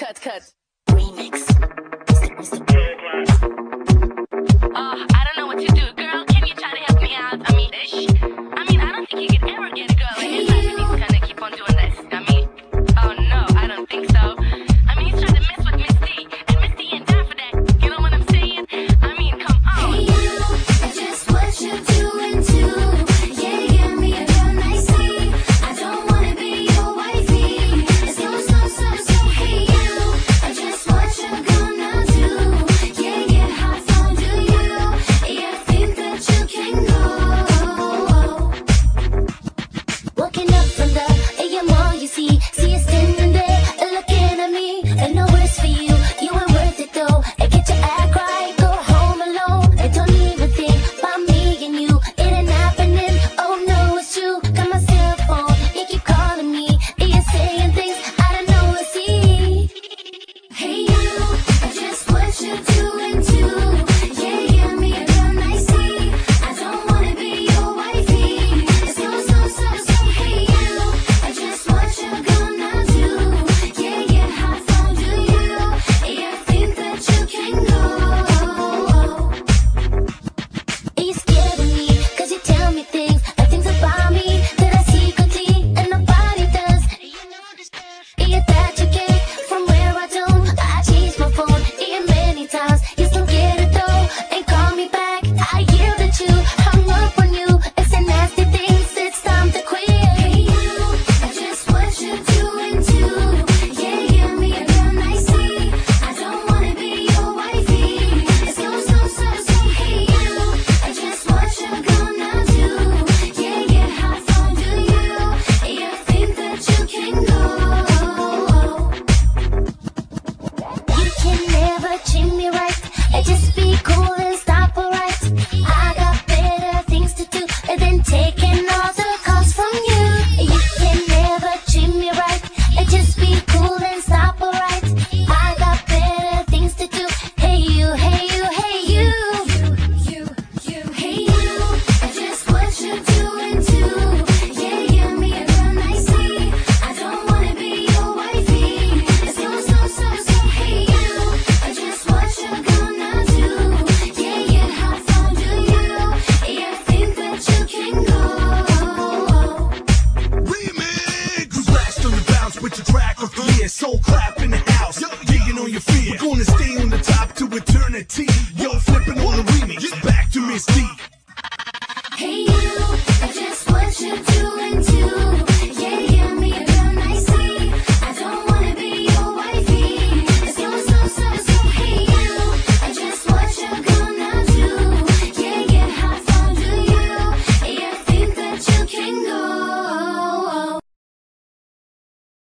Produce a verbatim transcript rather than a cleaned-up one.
cut, cut. Remix. Uh, I don't know what to do, girl. Can you try to help me out? I mean, ish. I mean, I don't think you could ever get a girl in his life if he's gonna keep on doing this. I mean, oh no, I don't think so. I mean, he's trying to mess with Misty, and Misty ain't down for that. You know what I'm saying? I mean, come on. Hey you, I just what you doing too. Yeah, give me a girl nicely. I don't wanna be your wifey. It's so, so, so, so. Hey you, I just what you gonna do. Yeah, yeah, how far do you? Yeah, I think that you can go. Walking up from the A M R, you see, see you standing there, looking at me, and no words for you. You ain't worth it though. And get your act right, go home alone, and don't even think about me and you. It ain't happening. Oh no, it's true. Got my cell phone, you keep calling me, and you're saying things I don't know what see. Hey you, I just what you doing too. Yeah, give me a girl nicely. I don't wanna be your wifey. It's so, so, so, so. Hey you, I just what you gonna do. Yeah, yeah, how far do you? Yeah, I think that you can go. You scared of me, cause you tell me things, uh, things about me that I secretly and nobody does. Yeah, that you get from where I don't. I changed my phone, yeah, many times. You still get it though, and call me back. I hear that you hung up on you and said nasty things. It's time to quit. Hey you, I just what you doing too. Yeah, give me a girl nicely. I don't wanna be your wifey. It's so, so, so, so. Hey you, I just what you gonna do. Yeah, yeah, how far do you? Yeah, I think that you can go. You can never treat me right, and just be cool and stop alright. I got better things to do than taking all the calls from you. You can never treat me right, and just be cool and stop alright. I got better things to do. Hey you, hey you, hey you. You, you, hey you. I just what you doing too. Yeah, give me a girl nicely. I don't wanna be your wifey. It's so, so, so, so. Hey you, I just what you gonna do. Yeah, yeah, how far do you? Yeah, I think that you can go. Remix! Who's last on the bounce with your track of the year? Soul clap in the house, digging on your fear.